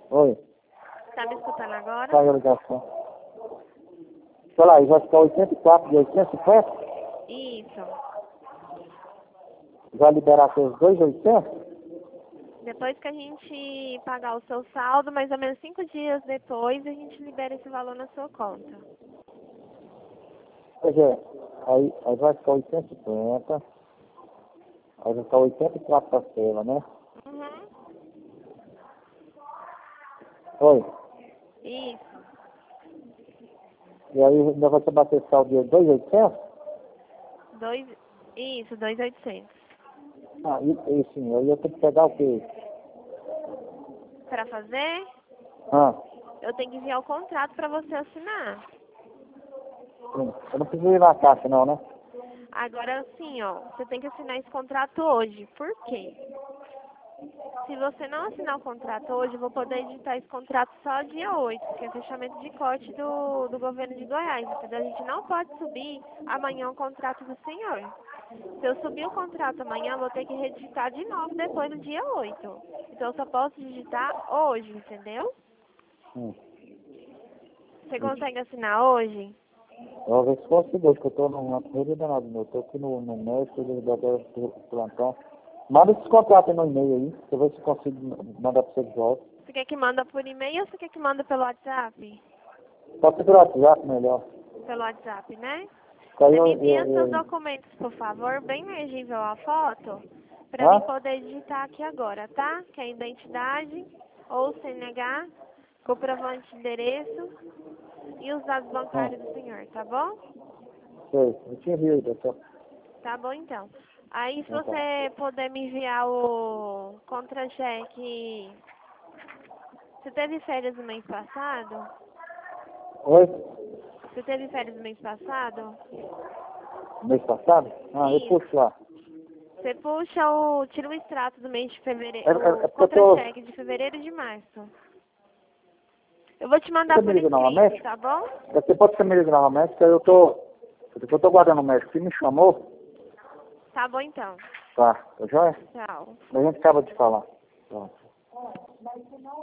Oi, Tá me escutando agora? tá a ligação. Sei lá, e vai ficar 84 de 850? Isso. Vai liberar seus 2.800? Depois que a gente pagar o seu saldo, mais ou menos 5 dias depois, a gente libera esse valor na sua conta. Pois é, aí vai ficar 850, aí vai ficar 84 parcela, né? Uhum. Oi, Isso. e aí ainda vai ser bater saldo de 2.800? Dois... Isso, 2.800. Ah, e sim, aí eu tenho que pegar o quê? Para fazer, Ah, eu tenho que enviar o contrato para você assinar. sim. Eu não preciso ir na caixa não, né? Agora sim, ó, você tem que assinar esse contrato hoje. Por quê? Se você não assinar o contrato hoje, eu vou poder editar esse contrato só dia 8, que é fechamento de corte do governo de Goiás, entendeu? A gente não pode subir amanhã o contrato do senhor. Se eu subir o contrato amanhã, eu vou ter que redigitar de novo depois do dia 8. Então eu só posso digitar hoje, entendeu? Hum. Você consegue assinar hoje? Eu vou ver se consigo, hoje que eu tô numa corrida danada, meu. Eu tô aqui no médico, do plantão. Manda esse contrato aí no e-mail aí, que eu vou ver se consigo mandar pra você de volta. Você quer que manda por e-mail ou você quer que manda pelo WhatsApp? Pode ser pelo WhatsApp, melhor. Pelo WhatsApp, né? Que aí Você me envia seus documentos, por favor, bem legível a foto, para mim Hã? poder digitar aqui agora, tá? Que é a identidade ou CNH, comprovante de endereço e os dados Hã. bancários do senhor, tá bom? Sei, eu te envio aí, doutor. Tá bom, então. Aí, se Então. você puder me enviar o contra-cheque... Você teve férias no mês passado? Oi? Você teve férias no mês passado? Mês passado? Ah, eu Isso. puxo lá. Você puxa tira o extrato do mês de É, fevereiro, é o porque eu tô... contra-cheque de fevereiro e de março. Eu vou te mandar Você me por liga escrito, novamente? tá bom? Daqui pode ser me liga novamente, que eu tô guardando o médico. Se me chamou, Tá bom então. tá joia? Tchau. A gente acaba de falar. Tá.